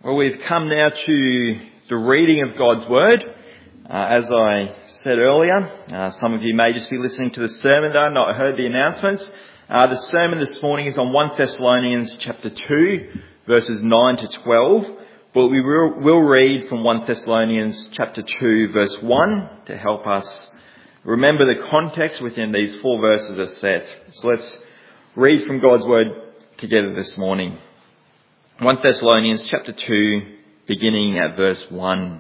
Well, we've come now to the reading of God's Word. As I said earlier, some of you may just be listening to the sermon though, not heard the announcements. The sermon this morning is on 1 Thessalonians chapter 2, verses 9 to 12. But we will read from 1 Thessalonians chapter 2, verse 1 to help us remember the context within these four verses are set. So let's read from God's Word together this morning. 1 Thessalonians chapter 2, beginning at verse 1.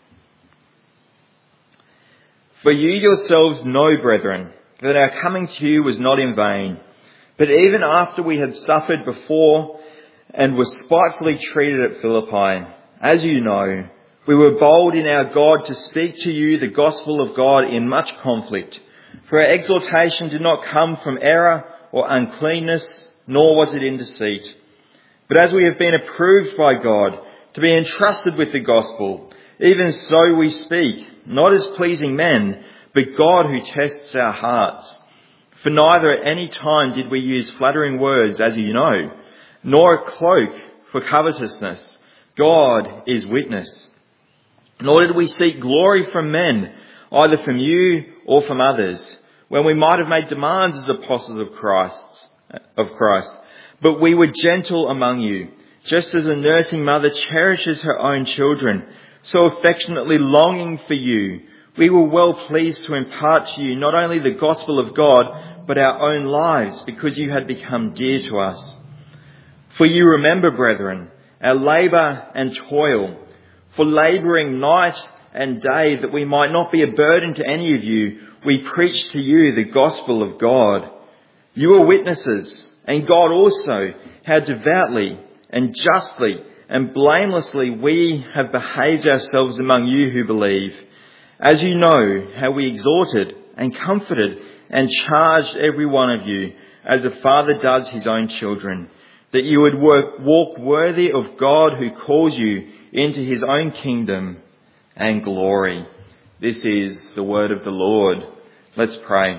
For you yourselves know, brethren, that our coming to you was not in vain. But even after we had suffered before and were spitefully treated at Philippi, as you know, we were bold in our God to speak to you the gospel of God in much conflict. For our exhortation did not come from error or uncleanness, nor was it in deceit. But as we have been approved by God to be entrusted with the gospel, even so we speak, not as pleasing men, but God who tests our hearts. For neither at any time did we use flattering words, as you know, nor a cloak for covetousness. God is witness. Nor did we seek glory from men, either from you or from others, when we might have made demands as apostles of Christ. But we were gentle among you, just as a nursing mother cherishes her own children, so affectionately longing for you. We were well pleased to impart to you not only the gospel of God, but our own lives, because you had become dear to us. For you remember, brethren, our labour and toil, for labouring night and day, that we might not be a burden to any of you, we preached to you the gospel of God. You are witnesses, and God also, how devoutly and justly and blamelessly we have behaved ourselves among you who believe. As you know, how we exhorted and comforted and charged every one of you, as a father does his own children, that you would walk worthy of God who calls you into his own kingdom and glory. This is the word of the Lord. Let's pray.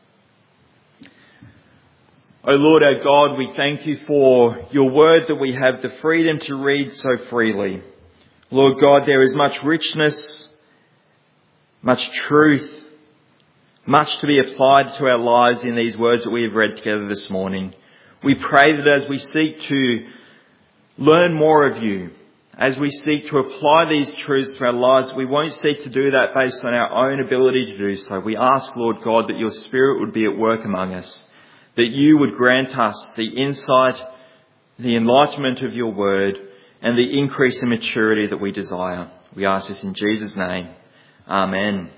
O Lord our God, we thank you for your word that we have the freedom to read so freely. Lord God, there is much richness, much truth, much to be applied to our lives in these words that we have read together this morning. We pray that as we seek to learn more of you, as we seek to apply these truths to our lives, we won't seek to do that based on our own ability to do so. We ask, Lord God, that your Spirit would be at work among us, that you would grant us the insight, the enlightenment of your word, and the increase in maturity that we desire. We ask this in Jesus' name. Amen.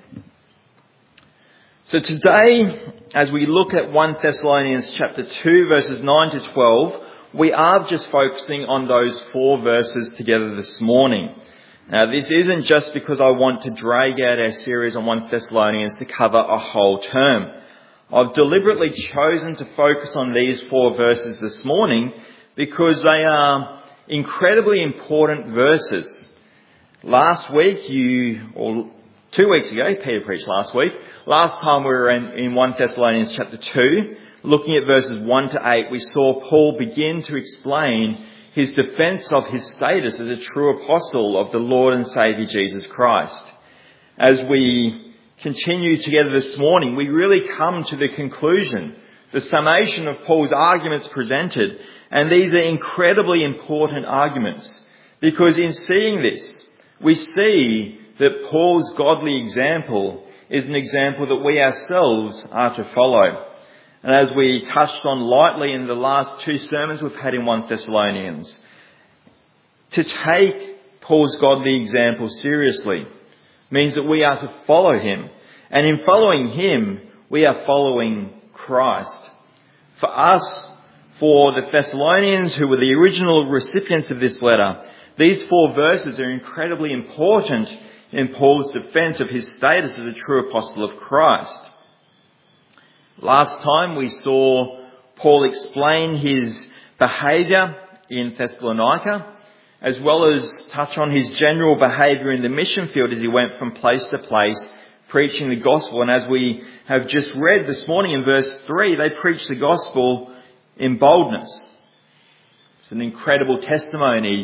So today, as we look at 1 Thessalonians chapter 2, verses 9 to 12, we are just focusing on those four verses together this morning. Now, this isn't just because I want to drag out our series on 1 Thessalonians to cover a whole term. I've deliberately chosen to focus on these four verses this morning because they are incredibly important verses. Last week, 2 weeks ago, Peter preached last week. Last time we were in 1 Thessalonians chapter 2, looking at verses 1 to 8, we saw Paul begin to explain his defence of his status as a true apostle of the Lord and Saviour Jesus Christ. As we continue together this morning, we really come to the conclusion, the summation of Paul's arguments presented. And these are incredibly important arguments, because in seeing this, we see that Paul's godly example is an example that we ourselves are to follow. And as we touched on lightly in the last two sermons we've had in 1 Thessalonians, to take Paul's godly example seriously means that we are to follow him. And in following him, we are following Christ. For us, for the Thessalonians who were the original recipients of this letter, these four verses are incredibly important in Paul's defence of his status as a true apostle of Christ. Last time we saw Paul explain his behaviour in Thessalonica, as well as touch on his general behaviour in the mission field as he went from place to place preaching the gospel. And as we have just read this morning in verse 3, they preached the gospel in boldness. It's an incredible testimony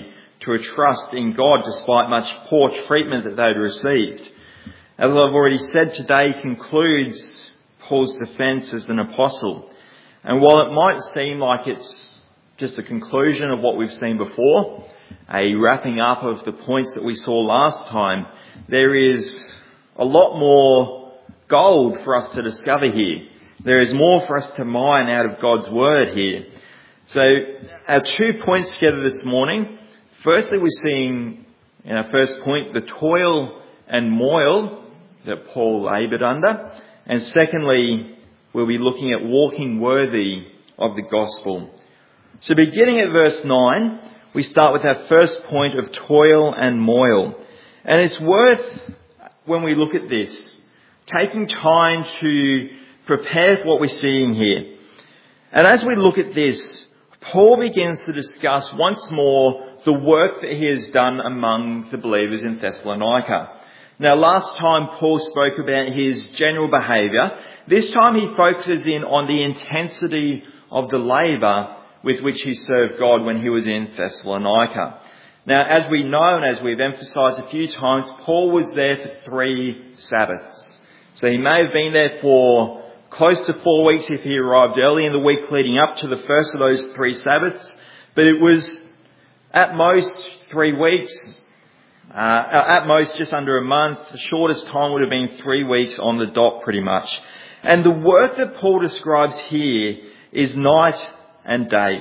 to a trust in God despite much poor treatment that they'd received. As I've already said, today concludes Paul's defence as an apostle. And while it might seem like it's just a conclusion of what we've seen before, a wrapping up of the points that we saw last time, there is a lot more gold for us to discover here. There is more for us to mine out of God's word here. So our 2 points together this morning. Firstly, we're seeing in our first point the toil and moil that Paul laboured under. And secondly, we'll be looking at walking worthy of the gospel. So beginning at verse 9, we start with our first point of toil and moil. And it's worth, when we look at this, taking time to prepare for what we're seeing here. And as we look at this, Paul begins to discuss once more the work that he has done among the believers in Thessalonica. Now, last time Paul spoke about his general behaviour. This time he focuses in on the intensity of the labour with which he served God when he was in Thessalonica. Now, as we know and as we've emphasised a few times, Paul was there for 3 Sabbaths. So he may have been there for close to 4 weeks if he arrived early in the week leading up to the first of those 3 Sabbaths. But it was at most 3 weeks, at most just under a month. The shortest time would have been 3 weeks on the dot pretty much. And the work that Paul describes here is night and day.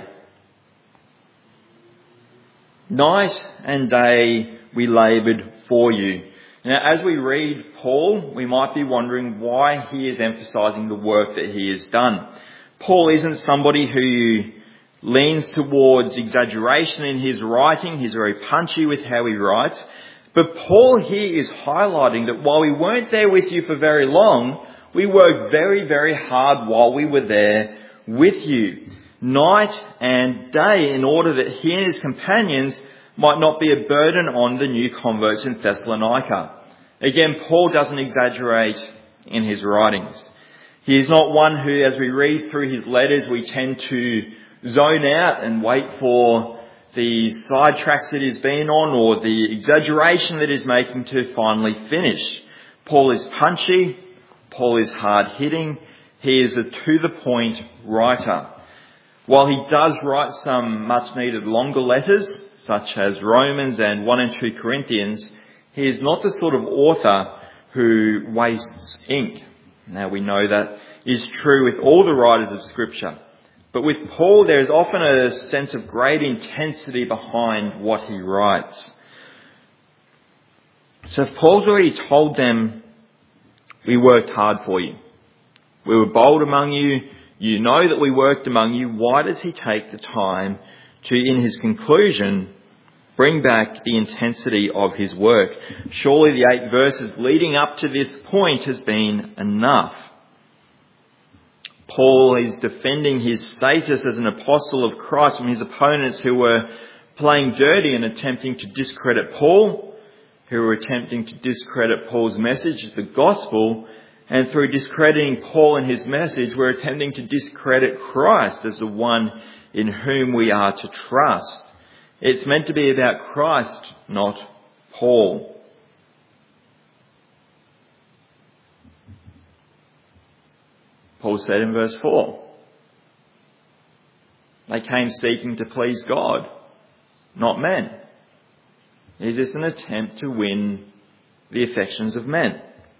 Night and day we laboured for you. Now, as we read Paul, we might be wondering why he is emphasising the work that he has done. Paul isn't somebody who leans towards exaggeration in his writing. He's very punchy with how he writes. But Paul here is highlighting that while we weren't there with you for very long, we worked very, very hard while we were there with you, night and day, in order that he and his companions might not be a burden on the new converts in Thessalonica. Again, Paul doesn't exaggerate in his writings. He is not one who, as we read through his letters, we tend to zone out and wait for the sidetracks that he's been on or the exaggeration that he's making to finally finish. Paul is punchy. Paul is hard-hitting. He is a to-the-point writer. While he does write some much-needed longer letters, such as Romans and 1 and 2 Corinthians, he is not the sort of author who wastes ink. Now, we know that is true with all the writers of Scripture. But with Paul, there is often a sense of great intensity behind what he writes. So if Paul's already told them, we worked hard for you, we were bold among you, you know that we worked among you, why does he take the time to, in his conclusion, bring back the intensity of his work? Surely the 8 verses leading up to this point has been enough. Paul is defending his status as an apostle of Christ from his opponents who were playing dirty and attempting to discredit Paul, who were attempting to discredit Paul's message, the gospel, and through discrediting Paul and his message, we're attempting to discredit Christ as the one in whom we are to trust. It's meant to be about Christ, not Paul. Paul said in verse 4, they came seeking to please God, not men. Is this an attempt to win the affections of men?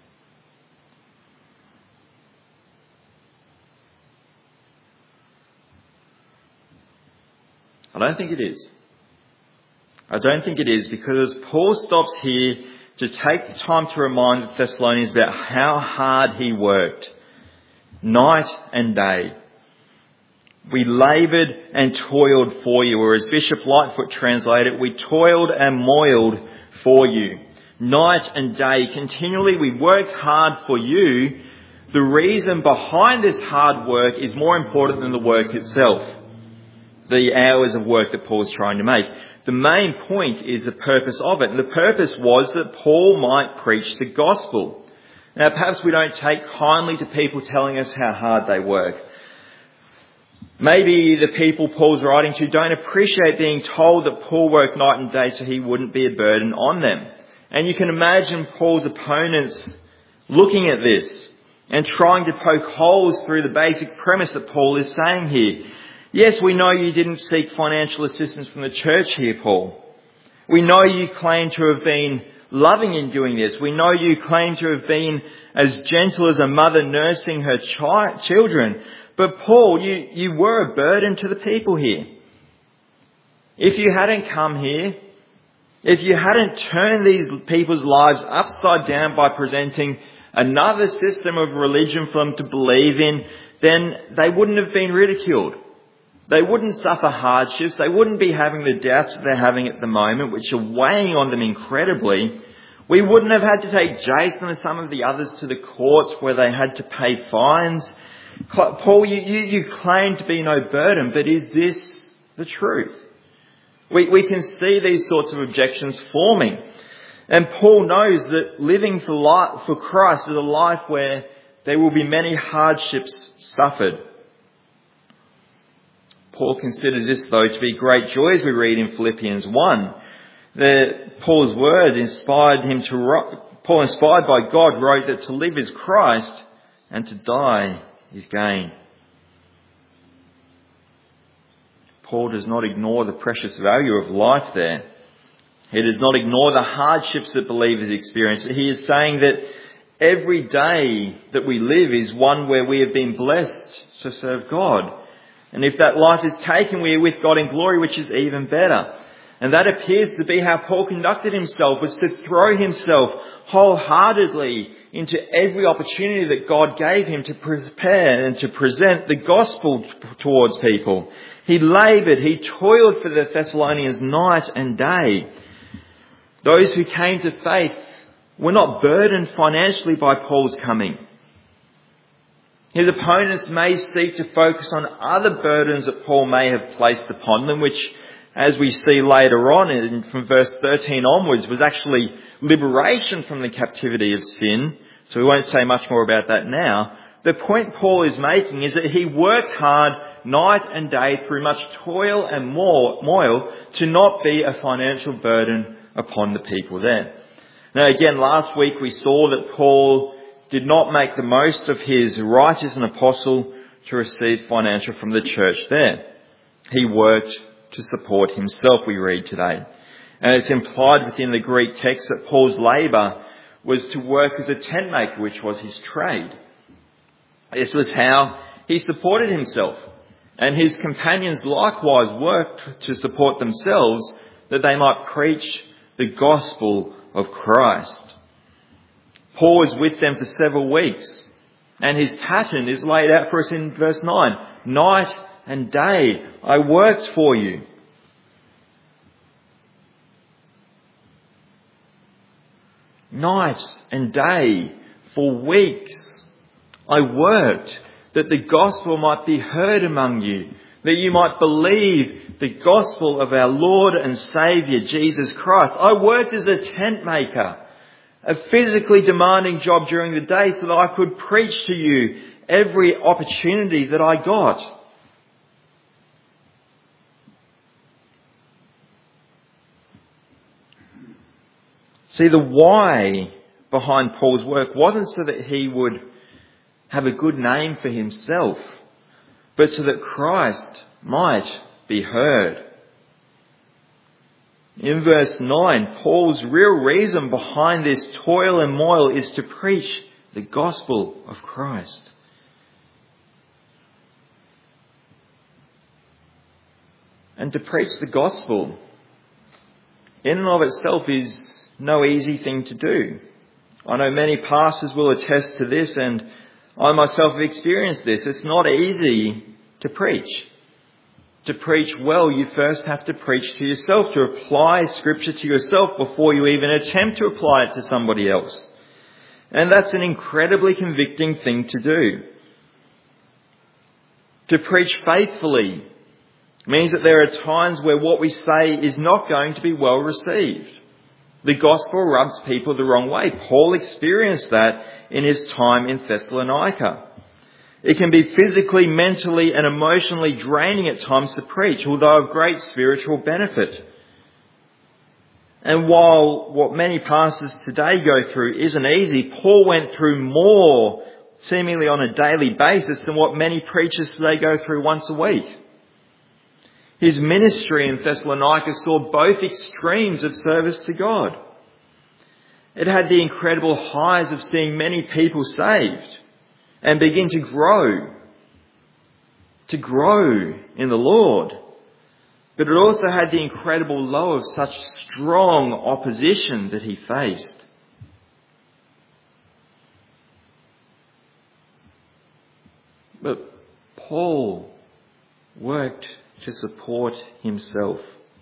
I don't think it is. I don't think it is, because Paul stops here to take the time to remind the Thessalonians about how hard he worked, night and day. We laboured and toiled for you, or as Bishop Lightfoot translated, we toiled and moiled for you. Night and day, continually we worked hard for you. The reason behind this hard work is more important than the work itself, the hours of work that Paul's trying to make. The main point is the purpose of it. And the purpose was that Paul might preach the gospel. Now, perhaps we don't take kindly to people telling us how hard they work. Maybe the people Paul's writing to don't appreciate being told that Paul worked night and day so he wouldn't be a burden on them. And you can imagine Paul's opponents looking at this and trying to poke holes through the basic premise that Paul is saying here. Yes, we know you didn't seek financial assistance from the church here, Paul. We know you claim to have been loving in doing this. We know you claim to have been as gentle as a mother nursing her children. But Paul, you were a burden to the people here. If you hadn't come here, if you hadn't turned these people's lives upside down by presenting another system of religion for them to believe in, then they wouldn't have been ridiculed. They wouldn't suffer hardships. They wouldn't be having the doubts that they're having at the moment, which are weighing on them incredibly. We wouldn't have had to take Jason and some of the others to the courts where they had to pay fines. Paul, you claim to be no burden, but is this the truth? We can see these sorts of objections forming. And Paul knows that living for Christ is a life where there will be many hardships suffered. Paul considers this, though, to be great joy, as we read in Philippians 1. Paul's word inspired him Paul, inspired by God, wrote that to live is Christ and to die is gain. Paul does not ignore the precious value of life there. He does not ignore the hardships that believers experience. He is saying that every day that we live is one where we have been blessed to serve God. And if that life is taken, we are with God in glory, which is even better. And that appears to be how Paul conducted himself, was to throw himself wholeheartedly into every opportunity that God gave him to prepare and to present the gospel towards people. He laboured, he toiled for the Thessalonians night and day. Those who came to faith were not burdened financially by Paul's coming. His opponents may seek to focus on other burdens that Paul may have placed upon them, which, as we see later on from verse 13 onwards, was actually liberation from the captivity of sin. So we won't say much more about that now. The point Paul is making is that he worked hard night and day through much toil and moil to not be a financial burden upon the people there. Now again, last week we saw that Paul did not make the most of his right as an apostle to receive financial from the church there. He worked to support himself, we read today. And it's implied within the Greek text that Paul's labour was to work as a tent maker, which was his trade. This was how he supported himself. And his companions likewise worked to support themselves that they might preach the gospel of Christ. Paul was with them for several weeks, and his pattern is laid out for us in verse 9. Night and day I worked for you. Night and day for weeks I worked that the gospel might be heard among you, that you might believe the gospel of our Lord and Saviour Jesus Christ. I worked as a tent maker, a physically demanding job during the day so that I could preach to you every opportunity that I got. See, the why behind Paul's work wasn't so that he would have a good name for himself, but so that Christ might be heard. In verse 9, Paul's real reason behind this toil and moil is to preach the gospel of Christ. And to preach the gospel in and of itself is no easy thing to do. I know many pastors will attest to this, and I myself have experienced this. It's not easy to preach. To preach well, you first have to preach to yourself, to apply Scripture to yourself before you even attempt to apply it to somebody else. And that's an incredibly convicting thing to do. To preach faithfully means that there are times where what we say is not going to be well received. The gospel rubs people the wrong way. Paul experienced that in his time in Thessalonica. It can be physically, mentally and emotionally draining at times to preach, although of great spiritual benefit. And while what many pastors today go through isn't easy, Paul went through more seemingly on a daily basis than what many preachers today go through once a week. His ministry in Thessalonica saw both extremes of service to God. It had the incredible highs of seeing many people saved and begin to grow in the Lord. But it also had the incredible low of such strong opposition that he faced. But Paul worked to support himself.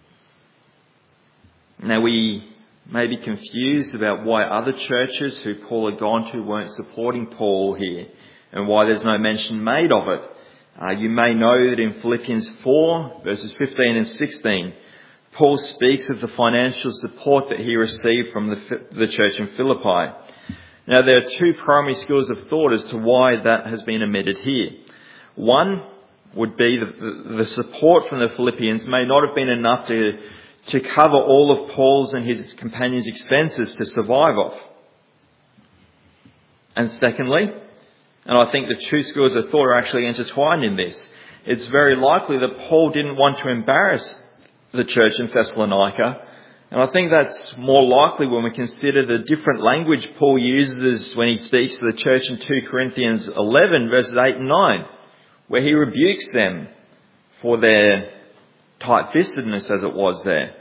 Now we may be confused about why other churches who Paul had gone to weren't supporting Paul here and why there's no mention made of it. You may know that in Philippians 4 verses 15 and 16, Paul speaks of the financial support that he received from the church in Philippi. Now there are two primary schools of thought as to why that has been omitted here. One would be the support from the Philippians may not have been enough to cover all of Paul's and his companions' expenses to survive off. And secondly, and I think the two schools of thought are actually intertwined in this, it's very likely that Paul didn't want to embarrass the church in Thessalonica. And I think that's more likely when we consider the different language Paul uses when he speaks to the church in 2 Corinthians 11 verses 8 and 9, where he rebukes them for their tight-fistedness as it was there.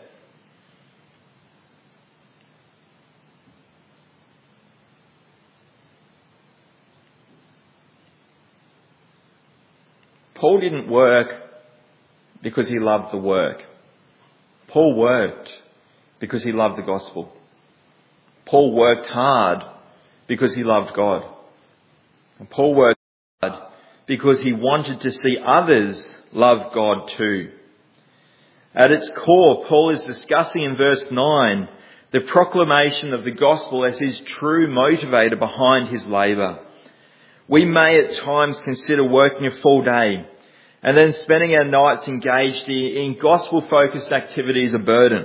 Paul didn't work because he loved the work. Paul worked because he loved the gospel. Paul worked hard because he loved God. And Paul worked hard because he wanted to see others love God too. At its core, Paul is discussing in verse 9 the proclamation of the gospel as his true motivator behind his labour. We may at times consider working a full day and then spending our nights engaged in gospel-focused activities a burden.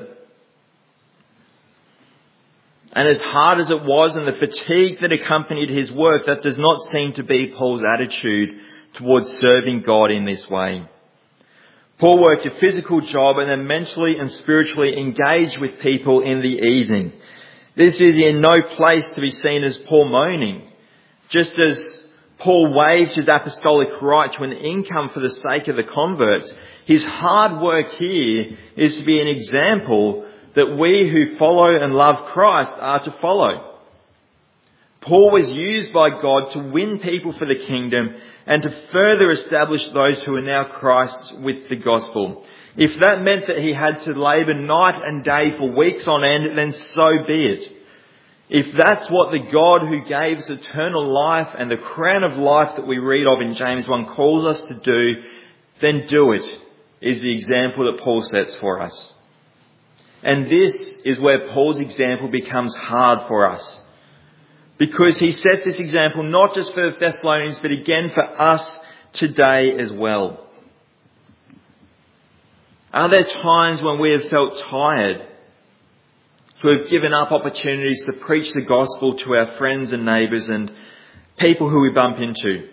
And as hard as it was and the fatigue that accompanied his work, that does not seem to be Paul's attitude towards serving God in this way. Paul worked a physical job and then mentally and spiritually engaged with people in the evening. This is in no place to be seen as Paul moaning. Just as Paul waived his apostolic right to an income for the sake of the converts, his hard work here is to be an example that we who follow and love Christ are to follow. Paul was used by God to win people for the kingdom and to further establish those who are now Christ's with the gospel. If that meant that he had to labour night and day for weeks on end, then so be it. If that's what the God who gave us eternal life and the crown of life that we read of in James 1 calls us to do, then do it, is the example that Paul sets for us. And this is where Paul's example becomes hard for us. Because he sets this example not just for the Thessalonians, but again for us today as well. Are there times when we have felt tired, to have given up opportunities to preach the gospel to our friends and neighbours and people who we bump into?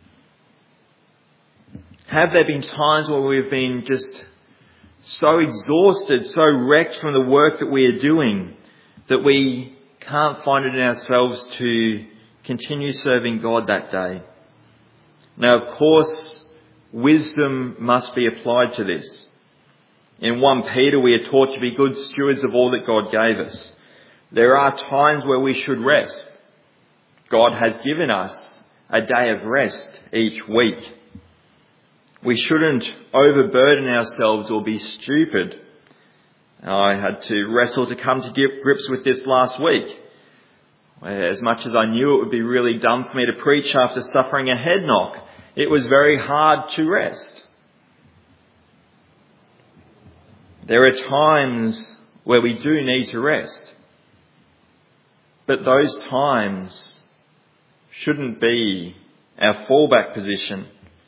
Have there been times where we've been just so exhausted, so wrecked from the work that we are doing, that we can't find it in ourselves to continue serving God that day? Now, of course, wisdom must be applied to this. In 1 Peter, we are taught to be good stewards of all that God gave us. There are times where we should rest. God has given us a day of rest each week. We shouldn't overburden ourselves or be stupid. I had to wrestle to come to grips with this last week. As much as I knew it would be really dumb for me to preach after suffering a head knock, it was very hard to rest. There are times where we do need to rest, but those times shouldn't be our fallback position.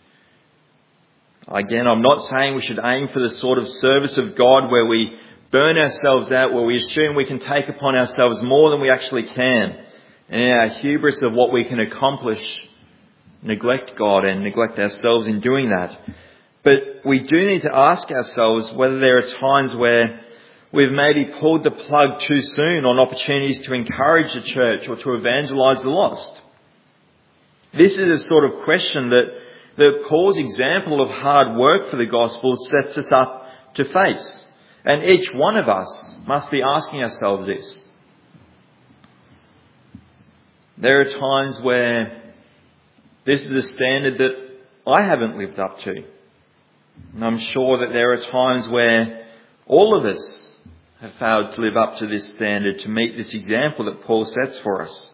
Again, I'm not saying we should aim for the sort of service of God where we burn ourselves out, where we assume we can take upon ourselves more than we actually can, and in our hubris of what we can accomplish, neglect God and neglect ourselves in doing that. But we do need to ask ourselves whether there are times where we've maybe pulled the plug too soon on opportunities to encourage the church or to evangelise the lost. This is a sort of question that Paul's example of hard work for the gospel sets us up to face. And each one of us must be asking ourselves this. There are times where this is a standard that I haven't lived up to. And I'm sure that there are times where all of us have failed to live up to this standard, to meet this example that Paul sets for us.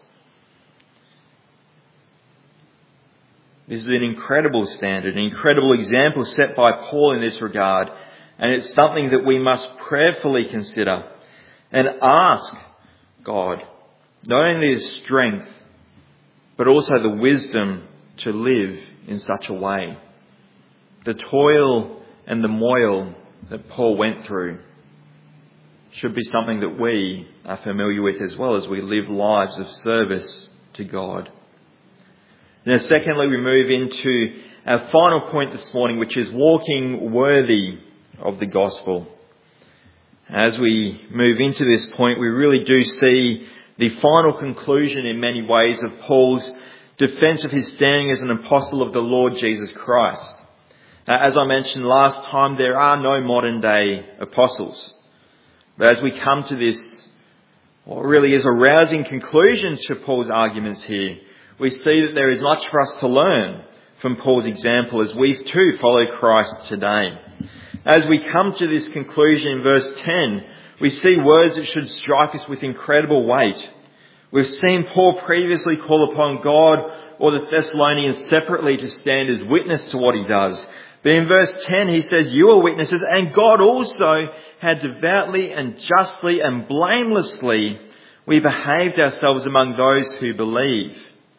This is an incredible standard, an incredible example set by Paul in this regard. And it's something that we must prayerfully consider and ask God, not only the strength, but also the wisdom to live in such a way. The toil and the moil that Paul went through should be something that we are familiar with as well as we live lives of service to God. Now, secondly, we move into our final point this morning, which is walking worthy of the gospel. As we move into this point, we really do see the final conclusion in many ways of Paul's defence of his standing as an apostle of the Lord Jesus Christ. As I mentioned last time, there are no modern day apostles. But as we come to this, what really is a rousing conclusion to Paul's arguments here, we see that there is much for us to learn from Paul's example as we too follow Christ today. As we come to this conclusion in verse 10, we see words that should strike us with incredible weight. We've seen Paul previously call upon God or the Thessalonians separately to stand as witness to what he does. But in verse 10 he says, "You are witnesses, and God also had devoutly and justly and blamelessly we behaved ourselves among those who believe."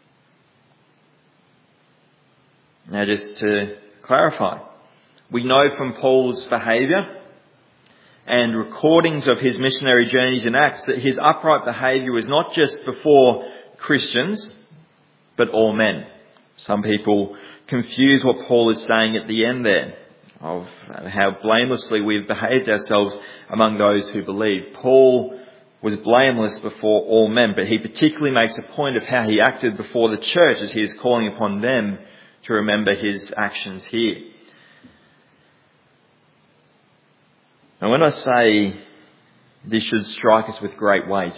Now, just to clarify, we know from Paul's behaviour and recordings of his missionary journeys in Acts that his upright behaviour was not just before Christians, but all men. Some people confuse what Paul is saying at the end there, of how blamelessly we've behaved ourselves among those who believe. Paul was blameless before all men, but he particularly makes a point of how he acted before the church as he is calling upon them to remember his actions here. And when I say this should strike us with great weight,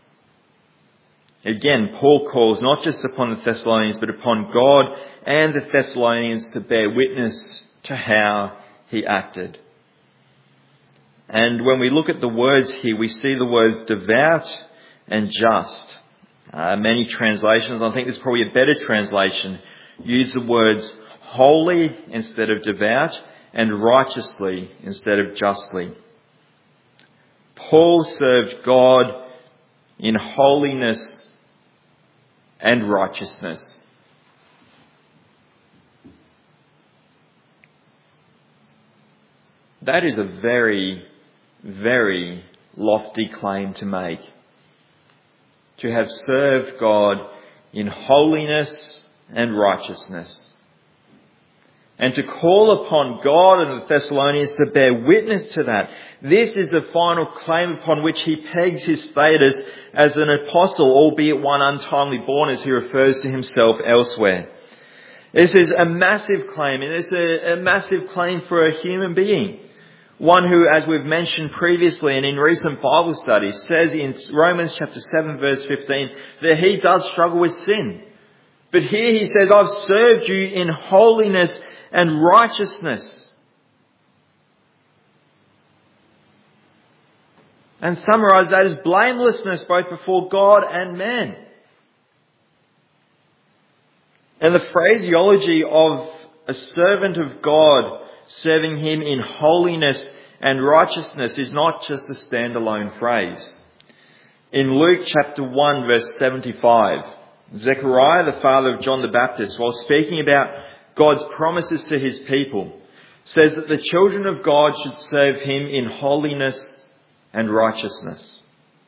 again, Paul calls not just upon the Thessalonians, but upon God and the Thessalonians to bear witness to how he acted. And when we look at the words here, we see the words devout and just. Many translations, I think there's probably a better translation, use the words holy instead of devout and righteously instead of justly. Paul served God in holiness and righteousness. That is a very, very lofty claim to make. To have served God in holiness and righteousness. And to call upon God and the Thessalonians to bear witness to that. This is the final claim upon which he pegs his status as an apostle, albeit one untimely born, as he refers to himself elsewhere. This is a massive claim, and it's a massive claim for a human being. One who, as we've mentioned previously and in recent Bible studies, says in Romans chapter 7 verse 15 that he does struggle with sin. But here he says, I've served you in holiness and righteousness. And summarize that as blamelessness both before God and man. And the phraseology of a servant of God serving him in holiness and righteousness is not just a standalone phrase. In Luke chapter 1 verse 75, Zechariah, the father of John the Baptist, while speaking about God's promises to his people, says that the children of God should serve him in holiness and righteousness.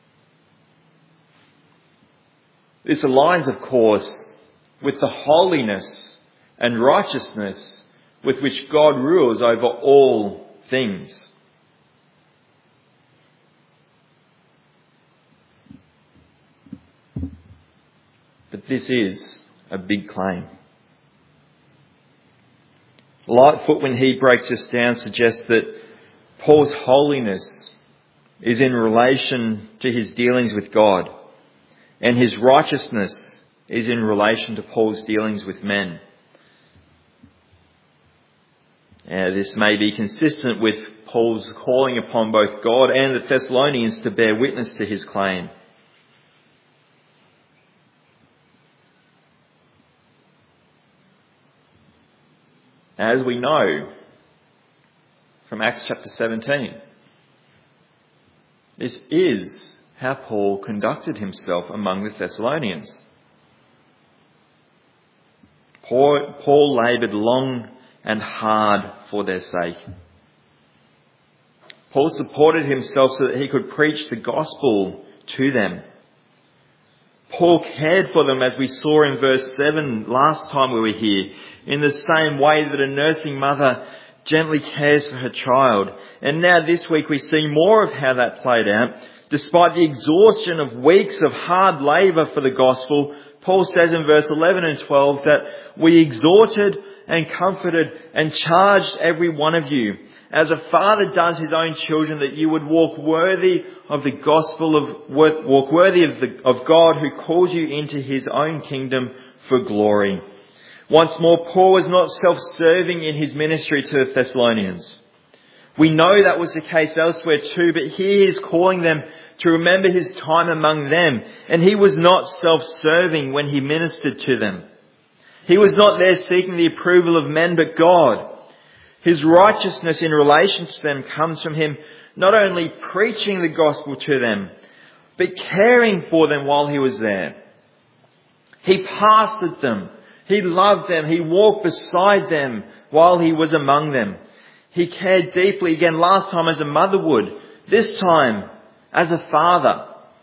This aligns, of course, with the holiness and righteousness with which God rules over all things. But this is a big claim. Lightfoot, when he breaks this down, suggests that Paul's holiness is in relation to his dealings with God, and his righteousness is in relation to Paul's dealings with men. This may be consistent with Paul's calling upon both God and the Thessalonians to bear witness to his claim. As we know from Acts chapter 17, this is how Paul conducted himself among the Thessalonians. Paul laboured long and hard for their sake. Paul supported himself so that he could preach the gospel to them. Paul cared for them, as we saw in verse 7 last time we were here, in the same way that a nursing mother gently cares for her child. And now this week we see more of how that played out. Despite the exhaustion of weeks of hard labour for the gospel, Paul says in verse 11 and 12 that we exhorted and comforted and charged every one of you, as a father does his own children, that you would walk worthy of the gospel walk worthy of God, who calls you into his own kingdom for glory. Once more, Paul was not self-serving in his ministry to the Thessalonians. We know that was the case elsewhere too, but here he is calling them to remember his time among them, and he was not self-serving when he ministered to them. He was not there seeking the approval of men, but God. His righteousness in relation to them comes from him not only preaching the gospel to them, but caring for them while he was there. He pastored them. He loved them. He walked beside them while he was among them. He cared deeply, again last time as a mother would, this time as a father.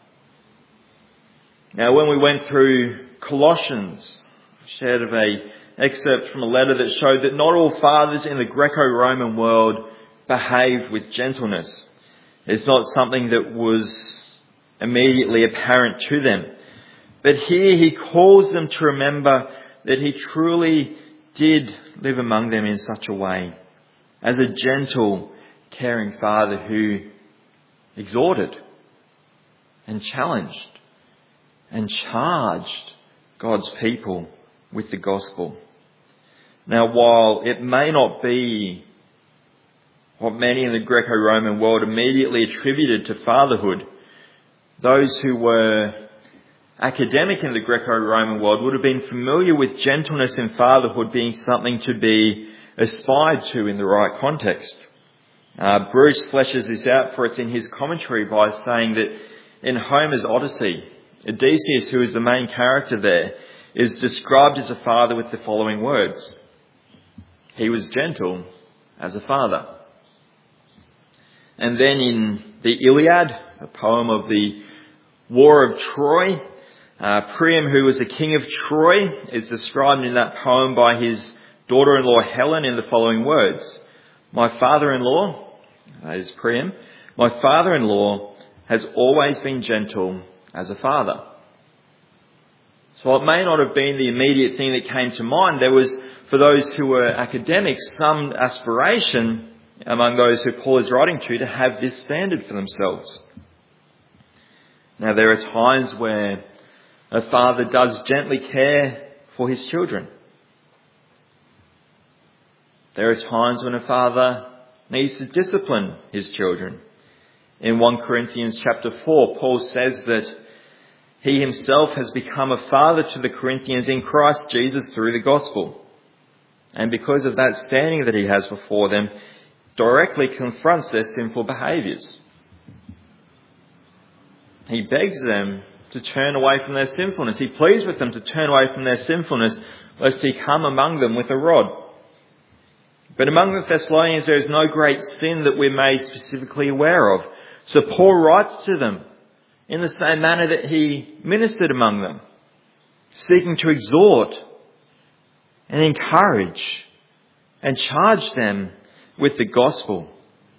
Now, when we went through Colossians, I shared of an excerpt from a letter that showed that not all fathers in the Greco-Roman world behaved with gentleness. It's not something that was immediately apparent to them. But here he calls them to remember that he truly did live among them in such a way, as a gentle, caring father who exhorted and challenged and charged God's people with the gospel. Now, while it may not be what many in the Greco-Roman world immediately attributed to fatherhood, those who were academic in the Greco-Roman world would have been familiar with gentleness in fatherhood being something to be aspired to in the right context. Bruce fleshes this out for us in his commentary by saying that in Homer's Odyssey, Odysseus, who is the main character there, is described as a father with the following words: he was gentle as a father. And then in the Iliad, a poem of the War of Troy, Priam, who was the king of Troy, is described in that poem by his daughter-in-law Helen in the following words: my father-in-law, that is Priam, my father-in-law has always been gentle as a father. So it may not have been the immediate thing that came to mind. There was, for those who were academics, some aspiration among those who Paul is writing to have this standard for themselves. Now, there are times where a father does gently care for his children. There are times when a father needs to discipline his children. In 1 Corinthians chapter 4, Paul says that he himself has become a father to the Corinthians in Christ Jesus through the gospel. And because of that standing that he has before them, directly confronts their sinful behaviours. He begs them to to turn away from their sinfulness. He pleads with them to turn away from their sinfulness, lest he come among them with a rod. But among the Thessalonians there is no great sin that we're made specifically aware of. So Paul writes to them in the same manner that he ministered among them, seeking to exhort and encourage and charge them with the gospel.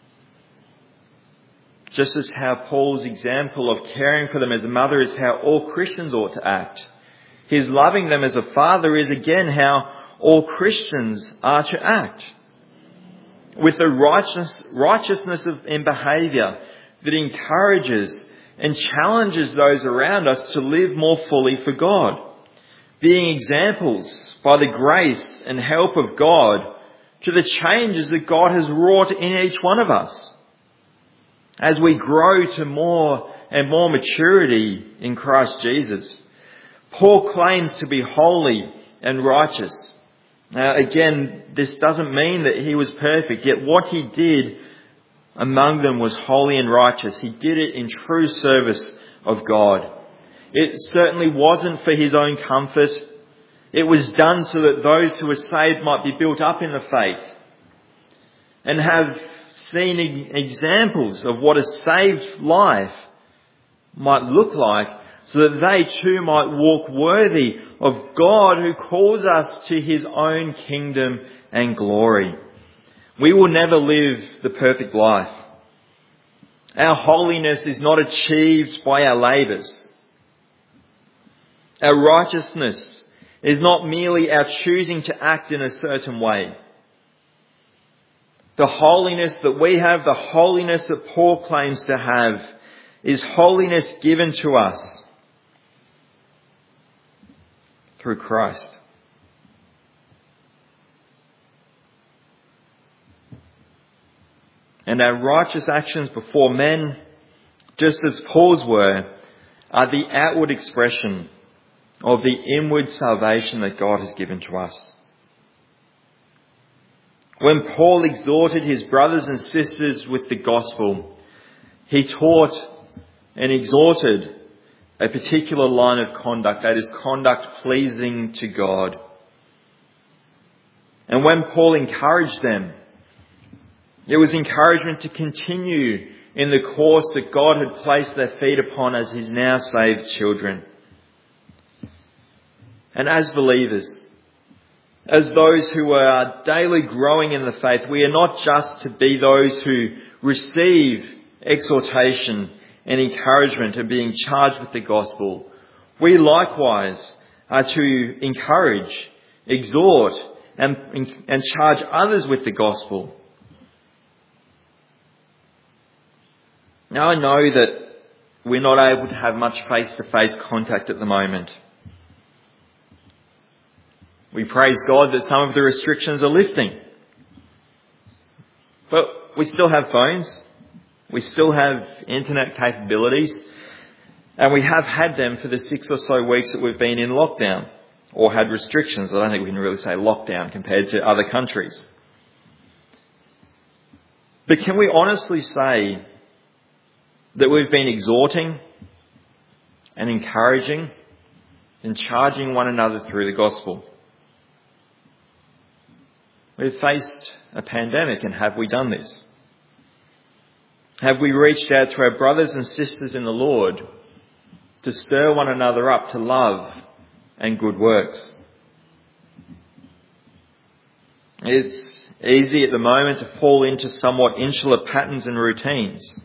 Just as how Paul's example of caring for them as a mother is how all Christians ought to act, his loving them as a father is again how all Christians are to act. With a righteousness in behaviour that encourages and challenges those around us to live more fully for God, being examples by the grace and help of God to the changes that God has wrought in each one of us. As we grow to more and more maturity in Christ Jesus, Paul claims to be holy and righteous. Now again, this doesn't mean that he was perfect, yet what he did among them was holy and righteous. He did it in true service of God. It certainly wasn't for his own comfort. It was done so that those who were saved might be built up in the faith and have seen examples of what a saved life might look like, so that they too might walk worthy of God who calls us to his own kingdom and glory. We will never live the perfect life. Our holiness is not achieved by our labours. Our righteousness is not merely our choosing to act in a certain way. The holiness that we have, the holiness that Paul claims to have, is holiness given to us through Christ. And our righteous actions before men, just as Paul's were, are the outward expression of the inward salvation that God has given to us. When Paul exhorted his brothers and sisters with the gospel, he taught and exhorted a particular line of conduct, that is, conduct pleasing to God. And when Paul encouraged them, it was encouragement to continue in the course that God had placed their feet upon as his now saved children. And as believers, as those who are daily growing in the faith, we are not just to be those who receive exhortation and encouragement and being charged with the gospel. We likewise are to encourage, exhort, and charge others with the gospel. Now I know that we're not able to have much face-to-face contact at the moment. We praise God that some of the restrictions are lifting. But we still have phones. We still have internet capabilities. And we have had them for the 6 or so weeks that we've been in lockdown. Or had restrictions. I don't think we can really say lockdown compared to other countries. But can we honestly say that we've been exhorting and encouraging and charging one another through the gospel? We've faced a pandemic, and have we done this? Have we reached out to our brothers and sisters in the Lord to stir one another up to love and good works? It's easy at the moment to fall into somewhat insular patterns and routines.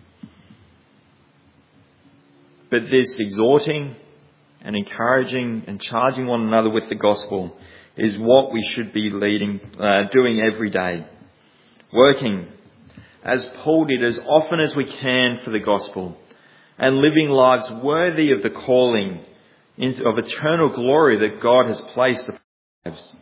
But this exhorting and encouraging and charging one another with the gospel is what we should be doing every day. Working, as Paul did, as often as we can for the gospel, and living lives worthy of the calling of eternal glory that God has placed upon our lives.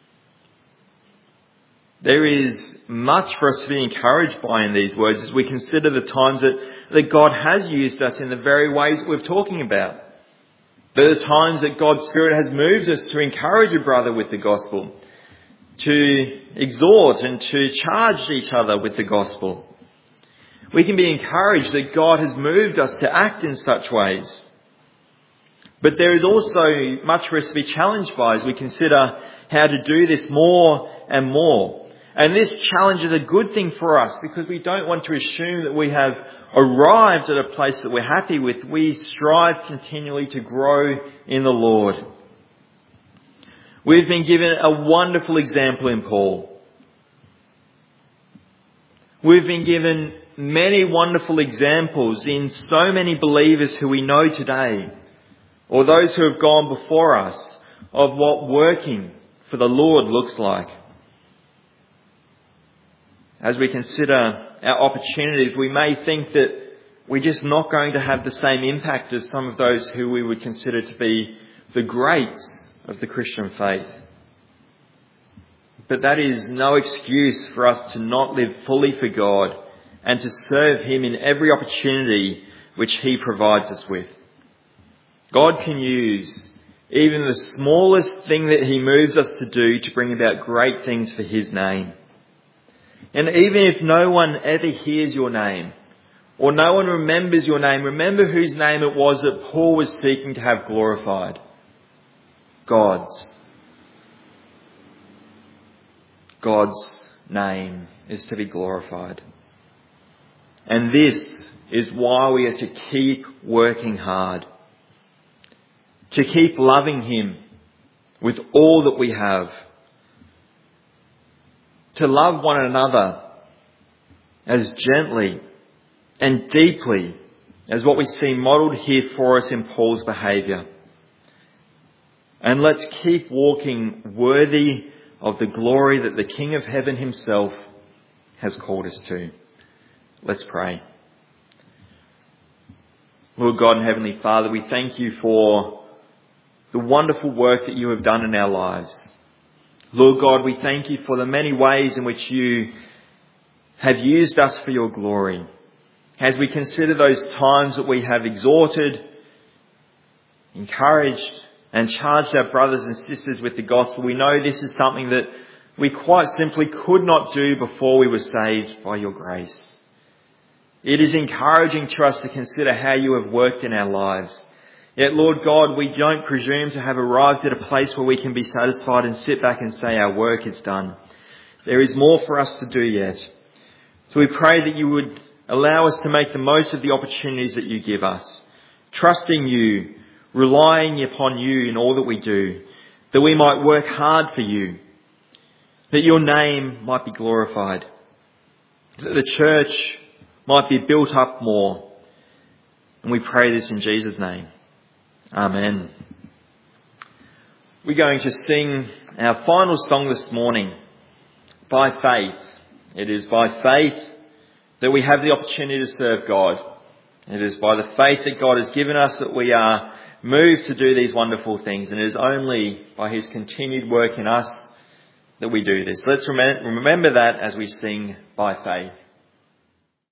There is much for us to be encouraged by in these words as we consider the times that God has used us in the very ways that we're talking about. The times that God's Spirit has moved us to encourage a brother with the gospel, to exhort and to charge each other with the gospel. We can be encouraged that God has moved us to act in such ways. But there is also much for us to be challenged by as we consider how to do this more and more. And this challenge is a good thing for us because we don't want to assume that we have arrived at a place that we're happy with. We strive continually to grow in the Lord. We've been given a wonderful example in Paul. We've been given many wonderful examples in so many believers who we know today, or those who have gone before us, of what working for the Lord looks like. As we consider our opportunities, we may think that we're just not going to have the same impact as some of those who we would consider to be the greats of the Christian faith. But that is no excuse for us to not live fully for God and to serve Him in every opportunity which He provides us with. God can use even the smallest thing that He moves us to do to bring about great things for His name. And even if no one ever hears your name, or no one remembers your name, remember whose name it was that Paul was seeking to have glorified. God's. God's name is to be glorified. And this is why we are to keep working hard. To keep loving Him with all that we have. To love one another as gently and deeply as what we see modelled here for us in Paul's behaviour. And let's keep walking worthy of the glory that the King of Heaven Himself has called us to. Let's pray. Lord God and Heavenly Father, we thank You for the wonderful work that You have done in our lives. Lord God, we thank You for the many ways in which You have used us for Your glory. As we consider those times that we have exhorted, encouraged and charged our brothers and sisters with the gospel, we know this is something that we quite simply could not do before we were saved by Your grace. It is encouraging to us to consider how You have worked in our lives. Yet, Lord God, we don't presume to have arrived at a place where we can be satisfied and sit back and say our work is done. There is more for us to do yet. So we pray that You would allow us to make the most of the opportunities that You give us, trusting You, relying upon You in all that we do, that we might work hard for You, that Your name might be glorified, that the church might be built up more. And we pray this in Jesus' name. Amen. We're going to sing our final song this morning, By Faith. It is by faith that we have the opportunity to serve God. It is by the faith that God has given us that we are moved to do these wonderful things. And it is only by His continued work in us that we do this. Let's remember that as we sing By Faith.